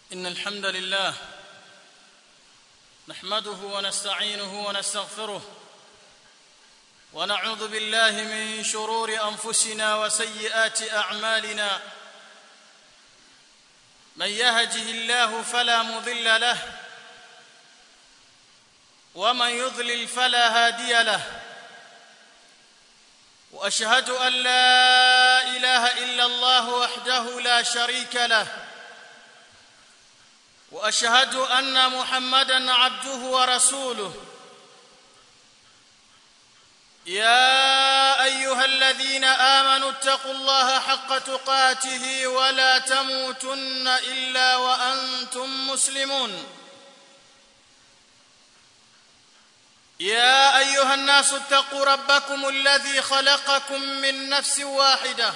إن الحمد لله نحمده ونستعينه ونستغفره ونعوذ بالله من شرور أنفسنا وسيئات أعمالنا من يهده الله فلا مضل له ومن يضلل فلا هادي له وأشهد أن لا إله إلا الله وحده لا شريك له وأشهد أن محمدًا عبده ورسوله يا أيها الذين آمنوا اتقوا الله حق تقاته ولا تموتن إلا وأنتم مسلمون يا أيها الناس اتقوا ربكم الذي خلقكم من نفس واحدة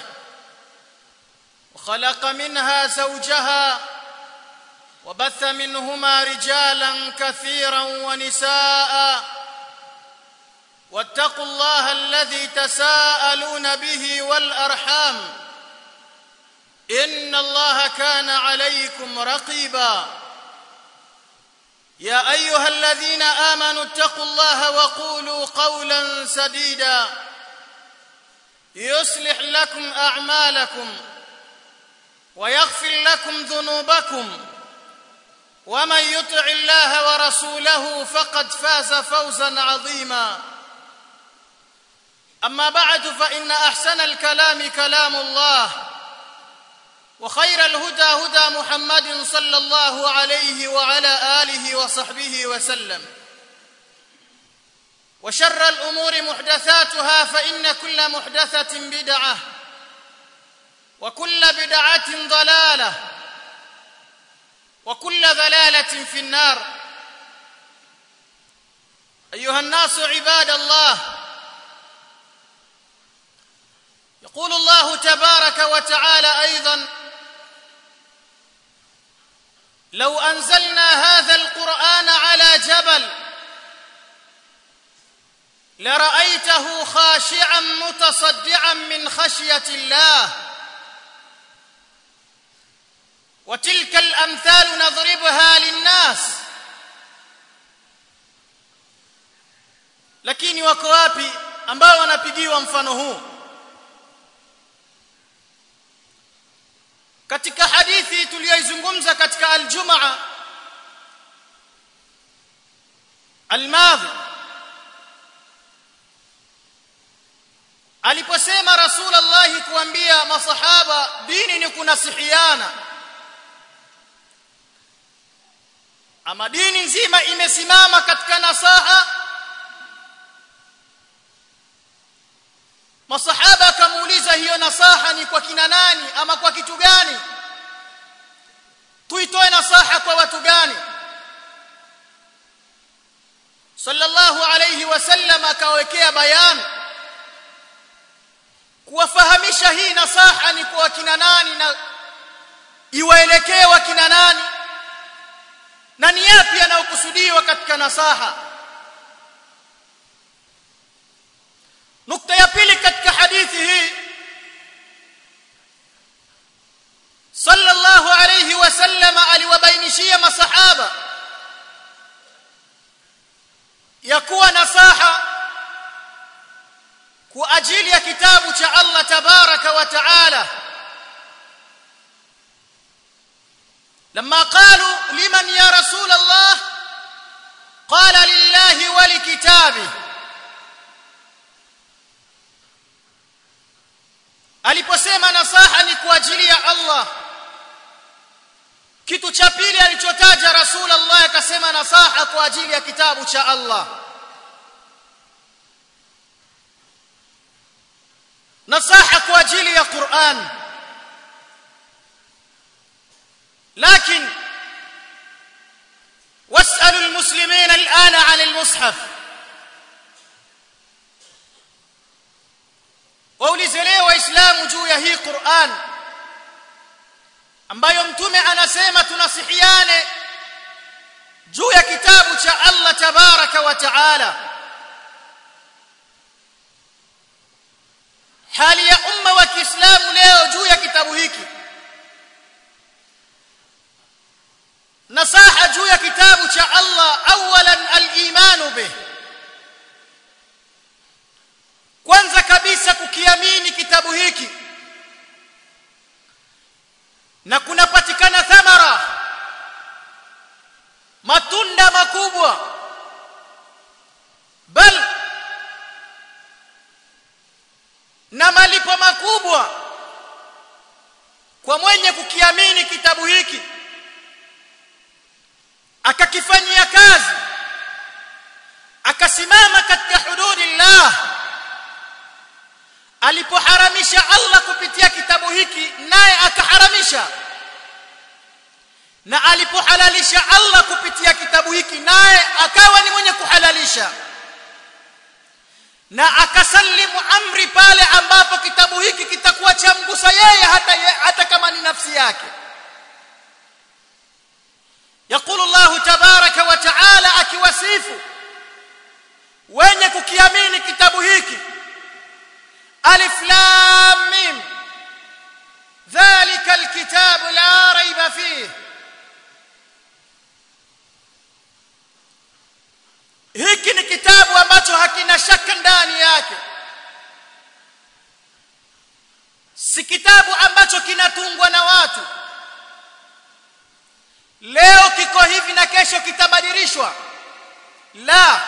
وخلق منها زوجها وبث منهما رجالا كثيرا ونساء واتقوا الله الذي تساءلون به والأرحام إن الله كان عليكم رقيبا يا أيها الذين آمنوا اتقوا الله وقولوا قولا سديدا يصلح لكم أعمالكم ويغفر لكم ذنوبكم ومن يطع الله ورسوله فقد فاز فوزا عظيما أما بعد فإن أحسن الكلام كلام الله وخير الهدى هدى محمد صلى الله عليه وعلى آله وصحبه وسلم وشر الأمور محدثاتها فإن كل محدثة بدعة وكل بدعة ضلالة وكل ضلالة في النار أيها الناس عباد الله يقول الله تبارك وتعالى أيضا لو أنزلنا هذا القرآن على جبل لرأيته خاشعا متصدعا من خشية الله وتلك الأمثال نضربها للناس lakini wako wapi ambao wanapigiwa mfano huu katika hadithi tuliyoizungumza katika aljumaa almadhi aliposema Rasulullah kuambia masahaba dini ni kunasihiana ama dini nzima imesimama katika nasaha masahaba akamuuliza hiyo nasaha ni kwa kina nani ama kwa kitu gani tuitoe nasaha kwa watu gani sallallahu alayhi wasallam akawekea bayani kuwafahamisha hii nasaha ni kwa kina nani na iwaelekee wa kina nani na ni yapi yanayokusudiwa katika nasaha nukta ya pili katika hadithi hii sallallahu alayhi wasallam aliwabainishia masahaba ya kuwa nasaha kwa ajili ya kitabu cha Allah tabaraka wa taala لما قالوا لمن يا رسول الله قال لله ولكتابه aliposema nasaha ni kwa ajili ya Allah kitu cha pili alichotaja Rasulullah akasema nasaha kwa ajili ya kitabu cha Allah nasaha kwa ajili ya Qur'an لكن واسألوا المسلمين الآن عن المصحف waulizele waislamu juu ya hii Qur'an ambayo mtume anasema tunasihiane juu ya kitabu cha Allah tabaraka wa taala hali ya umma wa Kiislamu leo juu ya kitabu hiki nasaha juu ya kitabu cha Allah. Awalan al-imanu bih, kwanza kabisa kukiamini kitabu hiki, na kunapatikana thamara, matunda makubwa, bal na malipo makubwa kwa mwenye kukiamini kitabu hiki akakifanyia kazi, akasimama katika hududillah. Alipoharamisha Allah kupitia kitabu hiki, naye akaharamisha, na alipohalalisha Allah kupitia kitabu hiki, naye akawa ni mwenye kuhalalisha, na akasalimu amri pale ambapo kitabu hiki kitakuwa cha mgusa yeye hata kama ni nafsi yake. Yaqulu Allah tabaraka wa taala akiwasifu wenye kukiamini kitabu hiki, alif lam mim dhalika alkitabu la raiba fihi, hiki ni kitabu ambacho hakina shaka ndani yake, si kitabu ambacho kinatungwa na watu, leo kiko hivi na kesho kitabadilishwa. La,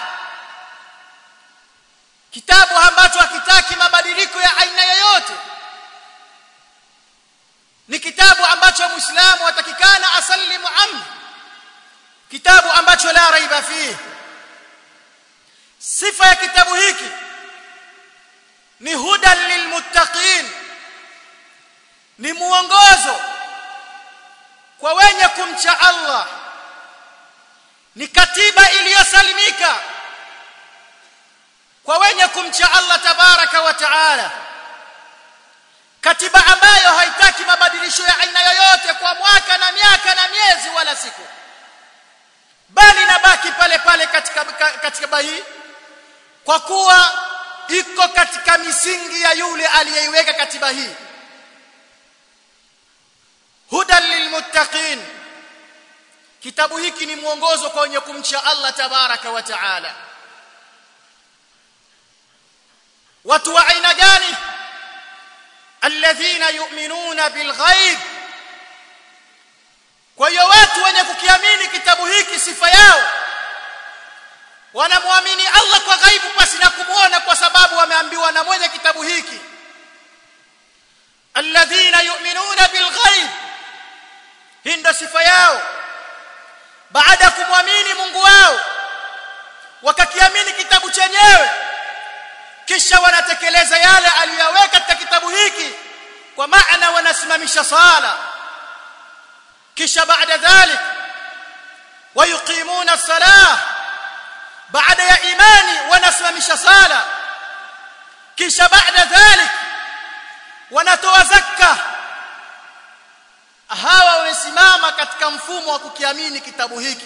kitabu ambacho hakitaki mabadiliko ya aina yoyote, ni kitabu ambacho Muislamu atakikana asalimu amri, kitabu ambacho la raiba fihi. Sifa ya kitabu hiki ni hudan lilmuttaqin, ni muongozo kwa wenye kumcha Allah, ni katiba iliyosalimika kwa wenye kumcha Allah tabaraka wa taala, katiba ambayo haitaki mabadilisho ya aina yoyote kwa mwaka na miaka na miezi wala siku, bali nabaki pale pale katika hii, kwa kuwa iko katika misingi ya yule aliyeiweka katiba hii. Hudan lilmuttaqin, kitabu hiki ni mwongozo kwa wenye kumcha Allah tabaraka wa taala. Watu wa aina gani? Alladhina yu'minuna bilghaib. Kwa hiyo watu wenye kukiamini kitabu hiki, sifa yao wanamwamini Allah kwa ghaibu pasi na kumuona, kwa sababu wameambiwa na mwenye kitabu hiki, alladhina yu'minuna bilghaib. Hii ndio sifa yao. Baada ya kumwamini Mungu wao, wakakiamini kitabu chenyewe, kisha wanatekeleza yale aliyoweka katika kitabu hiki, kwa maana wanasimamisha sala, kisha baada dhalik wayuqimuna as-salah. Baada ya imani wanasimamisha sala, kisha baada dhalik wanatoa zakka. Hawa wamesimama katika mfumo wa kukiamini kitabu hiki.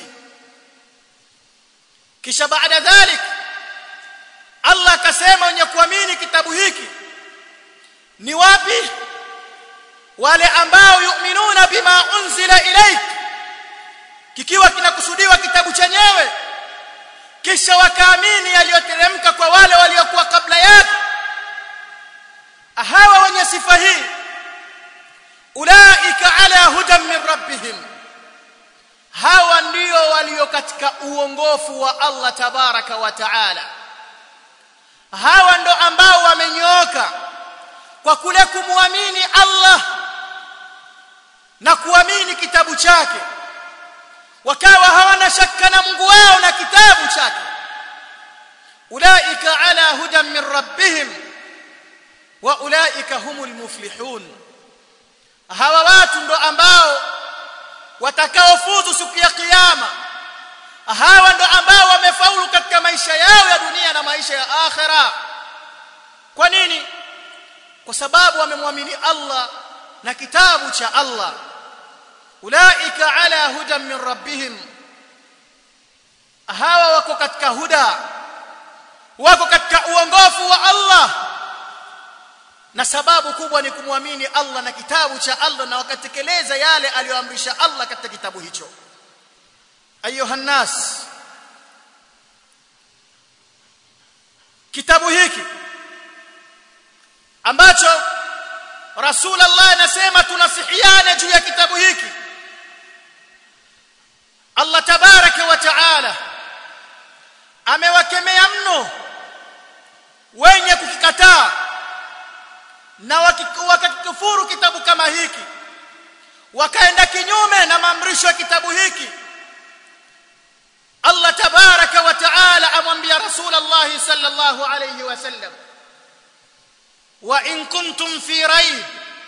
Kisha baada dhalik Allah akasema wenye kuamini kitabu hiki ni wapi? Wale ambao yu'minuna bima unzila ilayk, kikiwa kinakusudiwa kitabu chenyewe, kisha wakaamini yaliyoteremka kwa wale waliokuwa kabla yake. Hawa wenye sifa hii, ulaika ala hudan min rabbihim, hawa ndio walio katika uongofu wa Allah tabaraka wa taala. Hawa ndio ambao wamenyooka kwa kule kumwamini Allah na kuamini kitabu chake, wakawa hawana shaka na Mungu wao na kitabu chake. Ulaika ala hudan min rabbihim wa ulaika humul muflihun. Hawa watu ndo ambao watakaofuzu siku ya kiyama. Hawa ndo ambao wamefaulu katika maisha yao ya dunia na maisha ya akhera. Kwa nini? Kwa sababu wamemwamini Allah na kitabu cha Allah. Ulaika ala hudan min rabbihim, hawa wako katika huda, wako katika uongofu wa Allah, na sababu kubwa ni kumwamini Allah na kitabu cha Allah, na wakatekeleza yale aliyoamrisha Allah katika kitabu hicho. ayuha nas, kitabu hiki ambacho Rasulullah anasema tunasihiana juu ya kitabu hiki, Allah tabaraka wa taala amewakemea mno wenye kukikataa na wakikufuru kitabu kama hiki, wakaenda kinyume na maamrisho ya kitabu hiki. Allah tabaraka wa taala amwambia Rasulullah sallallahu alayhi wasallam, wa in kuntum fi rayb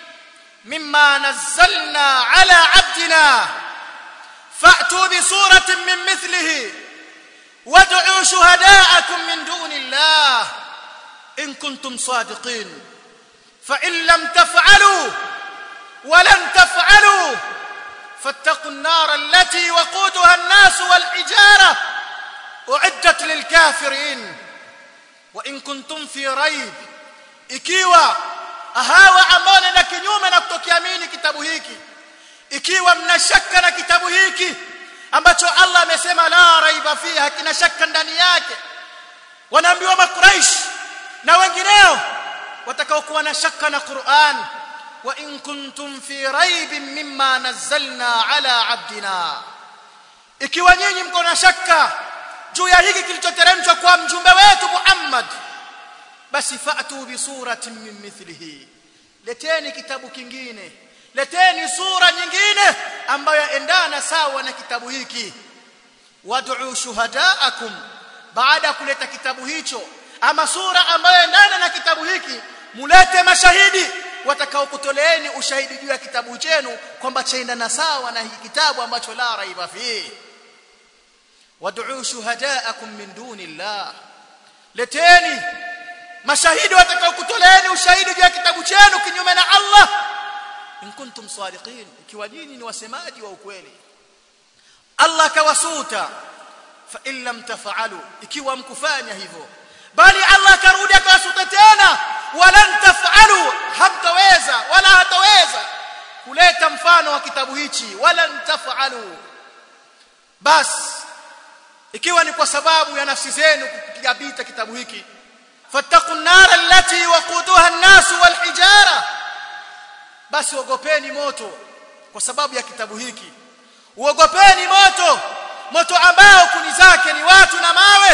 mimma nazzalna ala abdina fa'tu bi suratin min mithlihi wad'u shuhada'akum min dunillah in kuntum sadiqin fa in lam taf'alu wa lan taf'alu fattaqun nar allati waquduha an-nas wal hijara u'iddat lil kafirin. Wa in kuntum fi rayb, ikiwa hawa ambao na kinyume na kutokiamini kitabu hiki, ikiwa mna shaka na kitabu hiki ambacho Allah amesema la raiba fiha, kina shaka ndani yake, wanaambiwa Makuraish na wengineo watakaokuwa na shaka na Qur'an, wa in kuntum fi raibin mimma nazzalna ala abdina, ikiwa nyinyi mko na shaka juu ya hiki kilichoteremshwa kwa mjumbe wetu Muhammad, basi fa'tu bi suratin min mithlihi, leteni kitabu kingine, leteni sura nyingine ambayo endana sawa na kitabu hiki. Wad'u shuhada'akum, baada kuleta kitabu hicho ama sura ambayo endana na kitabu hiki, mulete mashahidi watakaokutoleeni ushahidi juu ya kitabu chenu kwamba chaendana sawa na hiki kitabu ambacho la raiba fihi. Wad'u shuhada'akum min dunillah, leteni mashahidi watakaokutoleeni ushahidi juu ya kitabu chenu kinyume na Allah, in kuntum sadiqin, ikiwa nyinyi ni wasemaji wa ukweli. Allah kawasuta, fa in lam taf'alu, ikiwa mkufanya hivyo, bali Allah karudi akawasuta tena, walan taf'alu, hamtaweza wala hataweza kuleta mfano wa kitabu hichi, walan taf'alu. Bas ikiwa ni kwa sababu ya nafsi zenu kupiga vita kitabu hiki, fattaqun nar allati waquduha an-nas wal hijara, basi ogopeni moto kwa sababu ya kitabu hiki. Uogopeni moto, moto ambao kuni zake ni watu na mawe,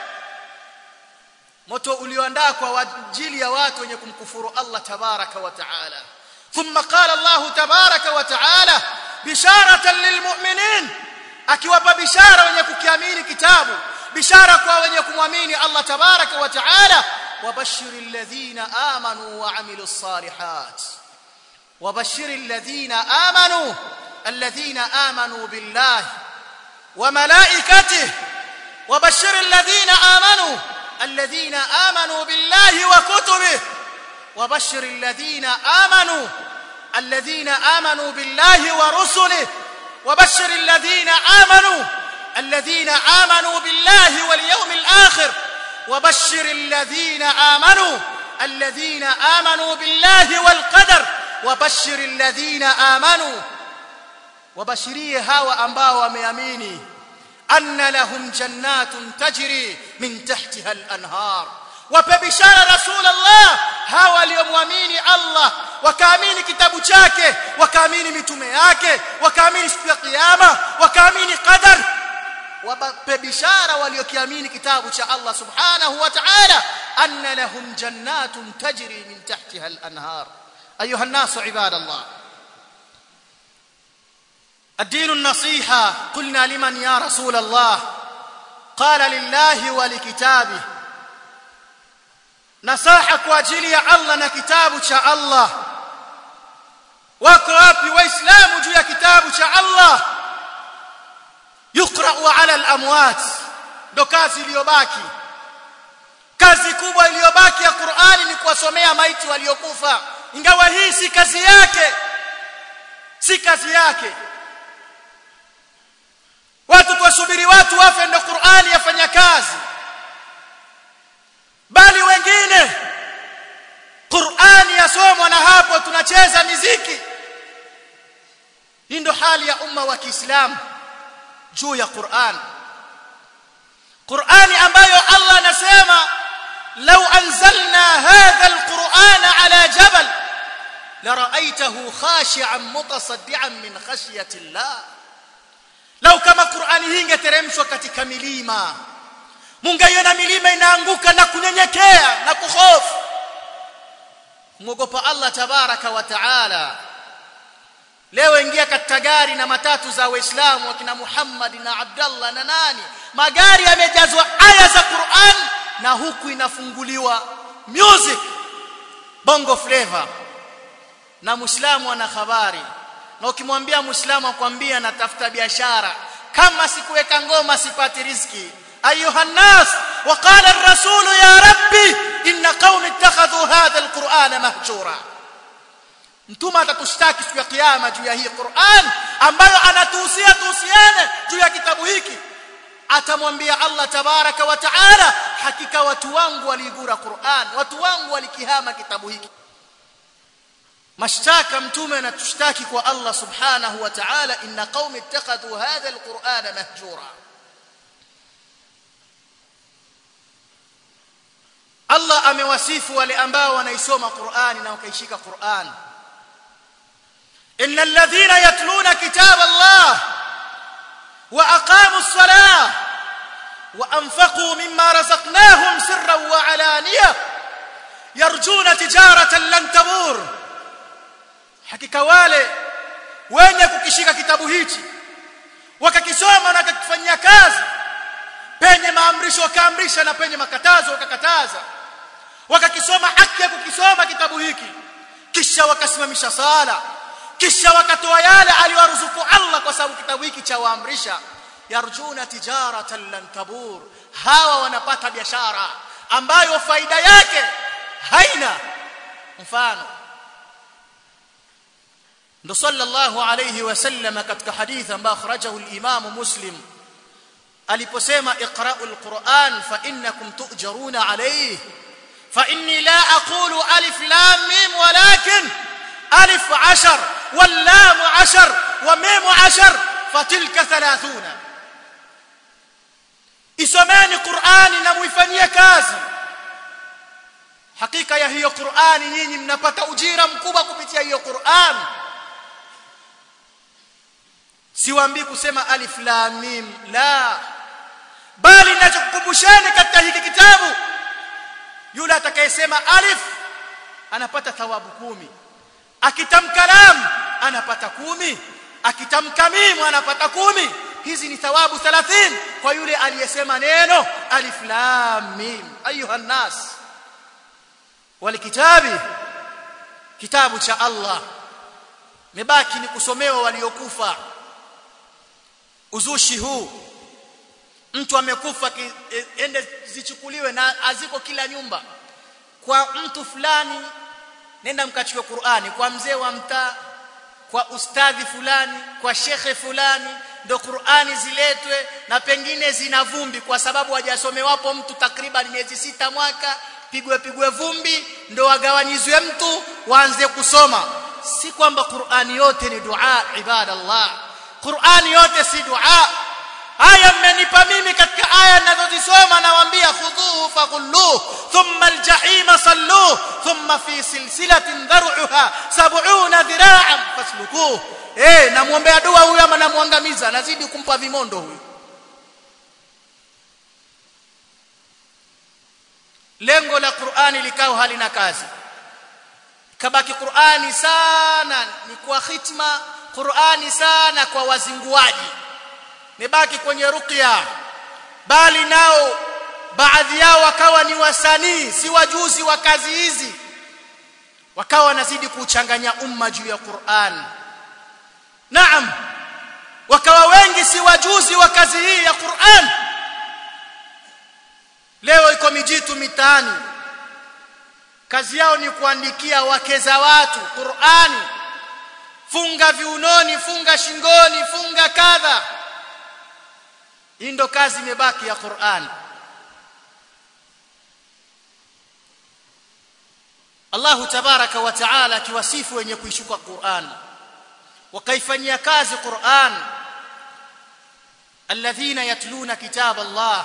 moto ulioandaa kwa ajili ya watu wenye kumkufuru Allah tabaraka wa taala. Thumma qala Allah tabaraka wa taala bisharatan lilmu'minin, akiwapa bishara wenye kukiamini kitabu, bishara kwa wenye kumwamini Allah tabaraka wa taala, wabashiril ladhina amanu wa amilus salihat, wabashiril ladhina amanu alladhina amanu billahi wa malaikatihi, wabashiril ladhina amanu alladhina amanu billahi wa kutubihi, wabashiril ladhina amanu alladhina amanu billahi wa rusulihi, وبشر الذين آمنوا بالله واليوم الآخر، وبشر الذين آمنوا بالله والقدر، وبشر الذين آمنوا، وبشريه هاو ambao wameamini, anna lahum jannatun tajri min tahtiha al-anhar, wape bishara Rasulullah hawa waliomwamini Allah, wakaamini kitabu chake, wakaamini mitume yake, wakaamini siku ya kiyama, wakaamini qadar, wape bishara waliokiamini kitabu cha Allah subhanahu wa ta'ala, anna lahum jannatun tajri min tahtiha al-anhar. ayuha an-nasu ibadallah, الدين النصيحة. قلنا لمن يا رسول الله؟ قال لله ولكتابه، nasaha kwa ajili ya Allah na kitabu cha Allah. Wako wapi waislamu juu ya kitabu cha Allah? yuqra'u 'ala al-amwat, ndo kazi iliyobaki. Kazi kubwa iliyobaki ya Qur'ani ni kuwasomea maiti waliokufa, ingawa hii si kazi yake, si kazi yake. Watu tuwasubiri watu wafe ndo Qur'ani yafanya kazi, bali wengine Qur'ani yasomwa na hapo tunacheza miziki. Hii ndo hali ya umma wa Kiislamu. juu ya Qur'an. Qur'ani ambayo Allah anasema law anzalna hadha alqur'ana ala jabal la ra'aytahu khashi'an mutasaddian min khashyati Allah. Lau kama Qur'ani hii ingeteremshwa katika milima, mungaiona milima inaanguka na kunyenyekea na kuhofu. Muogopa Allah tabaraka wa taala. Leo ingia katika gari na matatu za Waislamu wakina Muhammad na Abdullah na nani, magari yamejazwa aya za Qur'an na huku inafunguliwa music bongo flavor, na Muislamu ana habari. Na ukimwambia Muislamu akwambia natafuta biashara, kama sikuweka ngoma sipati riziki. ايها الناس وقال الرسول يا ربي ان قوم اتخذوا هذا القرآن مهجورا. Mtume atatushtaki siku ya kiyama juu ya hii Qur'an ambayo anatuhusia tuhusiane juu ya kitabu hiki. Atamwambia Allah tabaraka wa taala, hakika watu wangu waligura Qur'an, watu wangu walikihama kitabu hiki. Mashtaka mtume anatushtaki kwa Allah subhanahu wa ta'ala, inna qaumi ittakhadhu hadha alqur'ana mahjura. Allah amewasifu wale ambao wanaisoma Qur'ani na wakaishika Qur'an. innal ladhina yatluna kitaba Allah wa aqamu as-salah wa anfaqu mimma razaqnahum sirran wa alaniyah yarjuna tijaratan lan tabur. Hakika wale wenye kukishika kitabu hichi wakakisoma na wakakifanyia kazi, penye maamrisho wakaamrisha na penye makatazo wakakataza, wakakisoma haki ya kukisoma kitabu hiki, kisha wakasimamisha sala, kisha wakatoa yale aliyowaruzuku Allah kwa sababu kitabu hiki cha waamrisha, yarjuna tijaratan lan tabur. Hawa wanapata biashara ambayo faida yake haina mfano. ndo sallallahu alayhi wasallam katika hadithi ambayo akhrajahu al-Imam Muslim aliposema iqra'ul Qur'an fa innakum tu'jaruna alayhi fa inni la aqulu alif lam mim walakin alif 10 wal lam 10 wa mim 10 fatilka 30. Isomeni Qur'ani na muifanyie kazi. Hakika ya hiyo Qur'ani nyinyi mnapata ujira mkubwa kupitia hiyo Qur'an. Siwaambii kusema alif lam mim, la, bali ninachokukumbusheni katika hiki kitabu, yule atakayesema alif anapata thawabu 10, akitamka lam anapata 10, akitamka mim anapata 10. Hizi ni thawabu 30 kwa yule aliyesema neno alif lam mim. Ayuha nas, wal kitabi, kitabu cha Allah mebaki ni kusomewa waliokufa. Uzushi huu, mtu amekufa ende zichukuliwe na aziko kila nyumba. Kwa mtu fulani nenda mkachukue Qur'ani, kwa mzee wa mtaa, kwa ustadhi fulani, kwa shekhe fulani, ndo Qur'ani ziletwe, na pengine zina vumbi kwa sababu hajasomewapo mtu takriban miezi 6 mwaka, pigwe vumbi ndo wagawanyizwe mtu waanze kusoma. Si kwamba Qur'ani yote ni dua, ibadallah. Qur'ani yote si dua. Aya mmenipa mimi katika aya ninazozisoma, nawaambia khudhuhu faghulluhu thumma aljahima salluhu thumma fi silsilatin dhar'uha 70 dhira'an faslukuhu. Namuombea dua huyu ama namuangamiza? Nazidi kumpa vimondo huyu. Lengo la Qur'ani likao halina kazi, kabaki Qur'ani sana ni kwa khitma, Qur'ani sana kwa wazinguaji, mebaki kwenye ruqya. Bali nao baadhi yao wakawa ni wasanii, si wajuzi wa kazi hizi, wakawa wanazidi kuchanganya umma juu ya Qur'an. Naam, wakawa wengi si wajuzi wa kazi hii ya Qur'an. Leo iko mijitu mitaani, kazi yao ni kuandikia wake za watu Qur'ani, funga viunoni, funga shingoni, funga kadha. Hii ndo kazi imebaki ya Qur'an. Allah tabaraka wa taala akiwasifu wenye kuishuka Qur'an wakaifanyia kazi Qur'an, alladhina yatluna kitab Allah,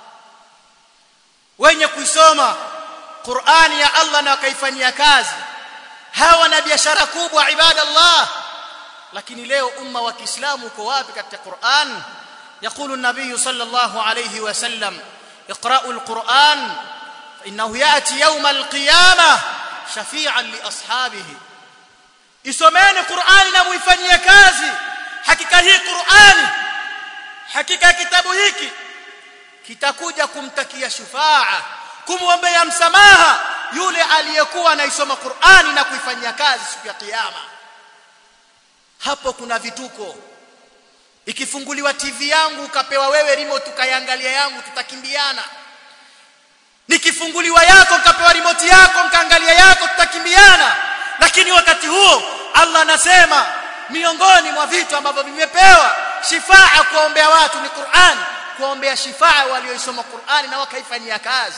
wenye kuisoma Qur'ani ya Allah na wakaifanyia kazi, hawa na biashara kubwa ibadallah. Lakini leo umma wa Kiislamu uko wapi katika Qur'an? Yaqulu an-nabiy sallallahu alayhi wasallam, iqra'u al-Qur'an innahu ya'ti yawm al-qiyamah shafi'an li ashabihi, isomeni Qur'ani na muifanyie kazi. Hakika hii Qur'ani, hakika kitabu hiki kitakuja kumtakia shufaa, kumwombea msamaha yule aliyekuwa anaisoma Qur'ani na kuifanyia kazi siku ya kiyama. Hapo kuna vituko. Ikifunguliwa TV yangu ukapewa wewe remote ukaiangalia yangu, tutakimbiana. Nikifunguliwa yako ukapewa remote yako mkaangalia yako, tutakimbiana. Lakini wakati huo Allah anasema miongoni mwa vitu ambavyo vimepewa shifaa kuombea watu ni Qur'an, kuombea shifaa walioisoma Qur'ani na wakaifanyia kazi.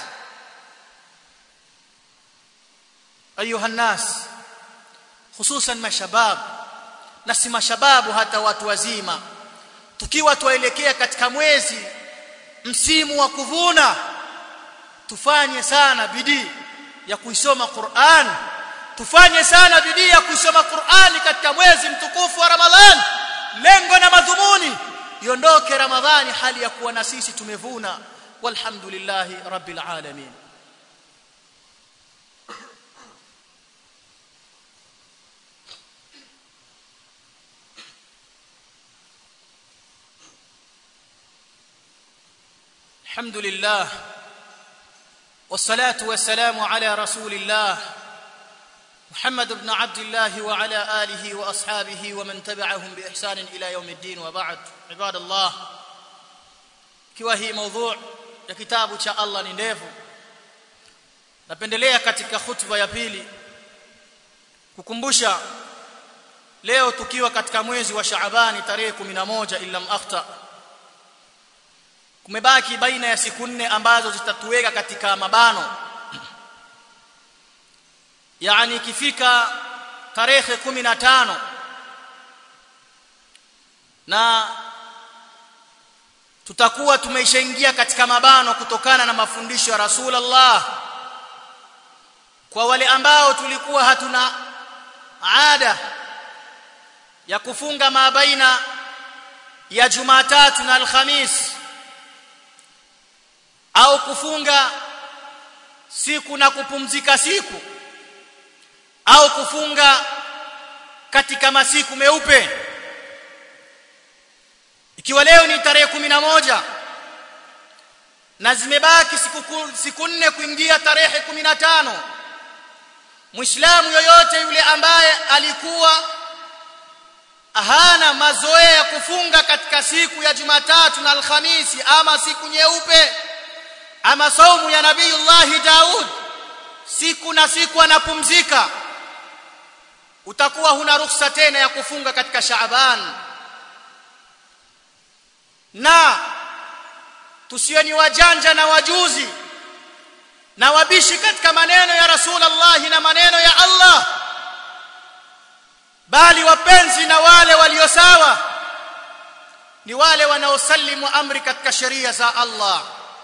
Ayuha nas, hususan mashabab, na si mashababu, hata watu wazima, tukiwa tuelekea katika mwezi msimu wa kuvuna, tufanye sana bidii ya kuisoma Qur'an, tufanye sana bidii ya kusoma Qur'ani katika mwezi mtukufu wa Ramadhani. Lengo na madhumuni iondoke Ramadhani hali ya kuwa na sisi tumevuna. Walhamdulillahi rabbil alamin. Alhamdulillah wassalatu wassalamu ala rasulillah Muhammad ibn Abdullah wa ala alihi wa ashabihi wa man tabi'ahum bi ihsan ila yawm ad-din wa ba'd. Ibadallah, kiwa hii mada ya kitabu cha Allah ni ndefu, napendelea katika khutba ya pili kukumbusha leo tukiwa katika mwezi wa Shaaban tarehe 11 illa akhta, kumebaki baina ya siku 4 ambazo zitatuweka katika mabano. Yani ikifika tarehe 15 na tutakuwa tumeishaingia katika mabano kutokana na mafundisho ya Rasulullah. Kwa wale ambao tulikuwa hatuna ada ya kufunga mabaina ya Jumatatu na Alhamis, au kufunga siku na kupumzika siku, au kufunga katika masiku meupe, ikiwa leo ni tarehe 11 na zimebaki siku 4 kuingia tarehe 15, Muislamu yoyote yule ambaye alikuwa hana mazoea ya kufunga katika siku ya Jumatatu na Alhamisi ama siku nyeupe ama saumu ya Nabiiullah Daud, siku na siku anapumzika, utakuwa huna ruhusa tena ya kufunga katika Shaaban. Na tusiwe ni wajanja na wajuzi na wabishi katika maneno ya Rasulullah na maneno ya Allah, bali wapenzi na wale walio sawa ni wale wanaosalimu amri katika sheria za Allah.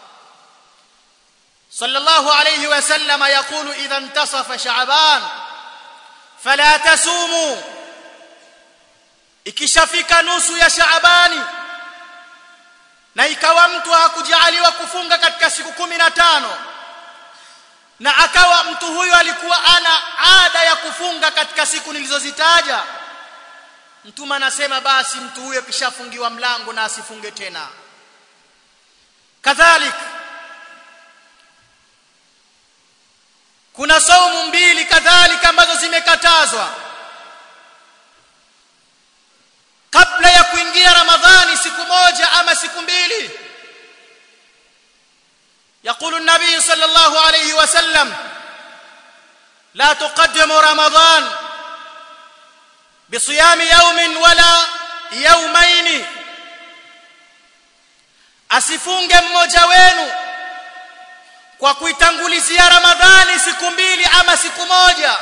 Sallallahu alayhi wasallam yaqulu idha intasafa Shaaban fala tasumu, ikishafika nusu ya Shaabani na ikawa mtu hakujaliwa kufunga katika siku 15 na akawa mtu huyo alikuwa ana ada ya kufunga katika siku nilizozitaja, Mtume anasema basi mtu huyo kishafungiwa mlango na asifunge tena. Kadhalika kuna saumu 2 kadhalika ambazo zimekatazwa kabla ya kuingia Ramadhani, siku 1 ama siku 2. يقول النبي صلى الله عليه وسلم لا تقدم رمضان بصيام يوم ولا يومين, asifunge mmoja wenu kwa kuitangulizia Ramadhani siku 2 ama siku 1.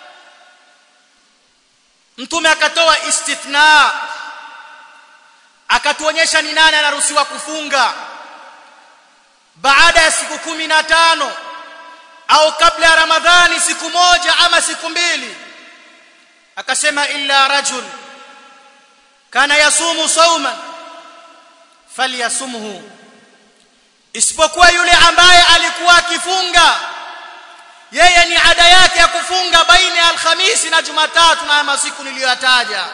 Mtume akatoa istithna, akatuonyesha ni nani anaruhusiwa kufunga baada ya siku 15 au kabla ya Ramadhani siku moja ama siku mbili. Akasema illa rajul kana yasumu sawman falyasumhu, isipokuwa yule ambaye alikuwa akifunga, yeye ni ada yake ya kufunga baina ya Alhamisi na Jumatatu na masiku niliyotaja,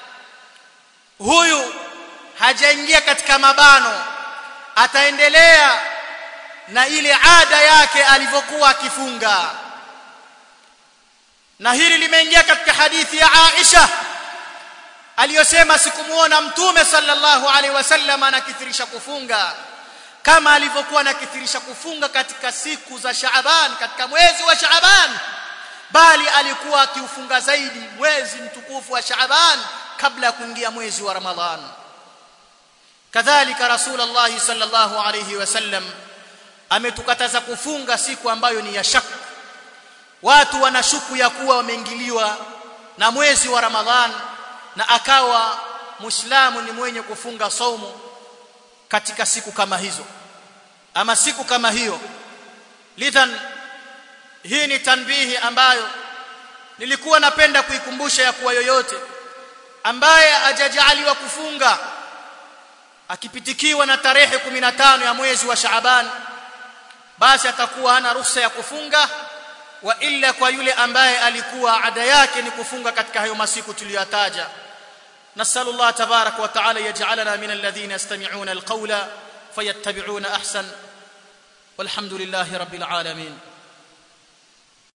huyu hajaingia katika mabano, ataendelea na ile ada yake alivyokuwa akifunga. Na hili limeingia katika hadithi ya Aisha aliyosema sikumuona Mtume sallallahu alaihi wasallam anakithirisha kufunga kama alivyokuwa anakithirisha kufunga katika siku za Shaaban, katika mwezi wa Shaaban, bali alikuwa akiufunga zaidi mwezi mtukufu wa Shaaban kabla ya kuingia mwezi wa Ramadhan. Kadhalika Rasulullah sallallahu alaihi wasallam ametukataza kufunga siku ambayo ni ya shaka. Watu wanashuku ya kuwa wameingiliwa na mwezi wa Ramadhan na akawa Muislamu ni mwenye kufunga saumu katika siku kama hizo ama siku kama hiyo. Lidhan, hii ni tanbihi ambayo nilikuwa napenda kuikumbusha ya kuwa yoyote ambaye hajajaliwa kufunga akipitikiwa na tarehe 15 ya mwezi wa Shaaban, basi atakuwa hana ruhusa ya kufunga, wa illa kwa yule ambaye alikuwa ada yake ni kufunga katika hayo masiku tuliyotaja. Nasallallahu tabaraka wa taala yaj'alana min alladhina yastami'una alqawla fayattabi'una ahsan, walhamdulillahi rabbil alamin.